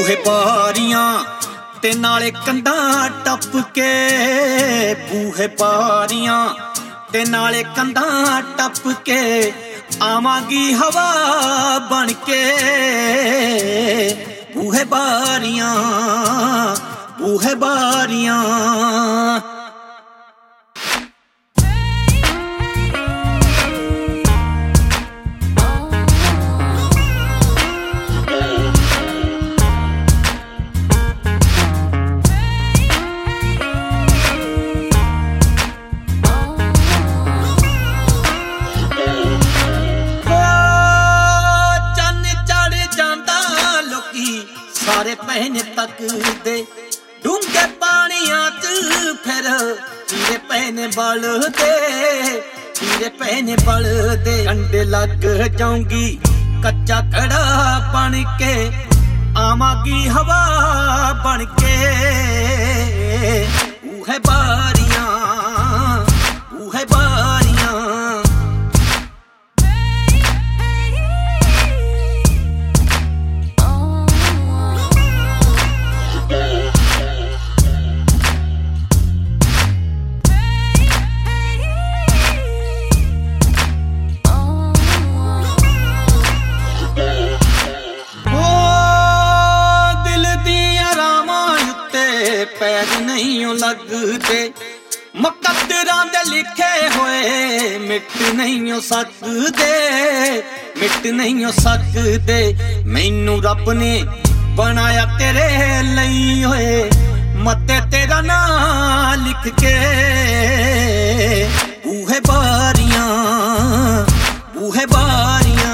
ਬੂਹੇ ਬਾਰੀਆਂ ਤੇ ਨਾਲੇ ਕੰਧਾਂ ਟੱਪ ਕੇ, ਬੂਹੇ ਬਾਰੀਆਂ ਤੇ ਨਾਲੇ ਕੰਧਾਂ ਟੱਪ ਕੇ ਆਵਾਂਗੀ ਹਵਾ ਬਣ ਕੇ। ਬੂਹੇ ਬਾਰੀਆਂ, ਬੂਹੇ ਬਾਰੀਆਂ। ਸਾਰੇ ਪਹਿਨੇ ਤੱਕਦੇ ਡੂੰਘੇ ਪਾਣੀਆਂ ਚ, ਫਿਰ ਚੀਰੇ ਪਹਿਨੇ ਬਲਦੇ, ਚੀਰੇ ਪਹਿਨੇ ਬਲਦੇ। ਕੰਡੇ ਲੱਗ ਜਾਊਂਗੀ ਕੱਚਾ ਕੜਾ ਬਣ ਕੇ, ਆਵਾਂਗੀ ਹਵਾ ਬਣ ਕੇ। ਬੂਹੇ ਬਾਰੀਆਂ, ਬੂਹੇ ਬਾਰੀਆਂ। ਪੈਰ ਨਹੀਂ ਲੱਗਦੇ, ਮੁਕੱਦਰਾਂ ਦੇ ਲਿਖੇ ਹੋਏ ਮਿਟ ਨਹੀਂ ਸਕਦੇ, ਮਿਟ ਨਹੀਂ ਸਕਦੇ। ਮੈਨੂੰ ਰੱਬ ਨੇ ਬਣਾਇਆ ਤੇਰੇ ਲਈ ਹੋਏ, ਮੱਥੇ ਤੇਰਾ ਨਾਂ ਲਿਖ ਕੇ। ਬੂਹੇ ਬਾਰੀਆਂ, ਬੂਹੇ ਬਾਰੀਆਂ।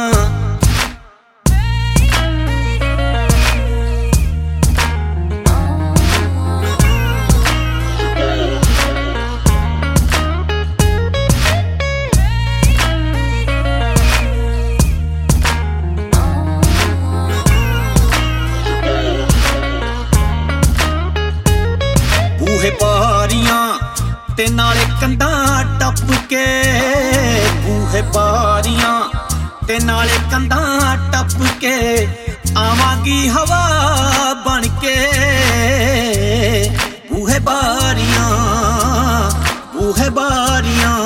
ਬੂਹੇ ਬਾਰੀਆਂ ਤੇ ਨਾਲੇ ਕੰਧਾਂ ਟੱਪ ਕੇ, ਬੂਹੇ ਬਾਰੀਆਂ ਤੇ ਨਾਲੇ ਕੰਧਾਂ ਟੱਪ ਕੇ ਆਵਾਂਗੀ ਹਵਾ ਬਣ ਕੇ। ਬੂਹੇ ਬਾਰੀਆਂ, ਬੂਹੇ ਬਾਰੀਆਂ।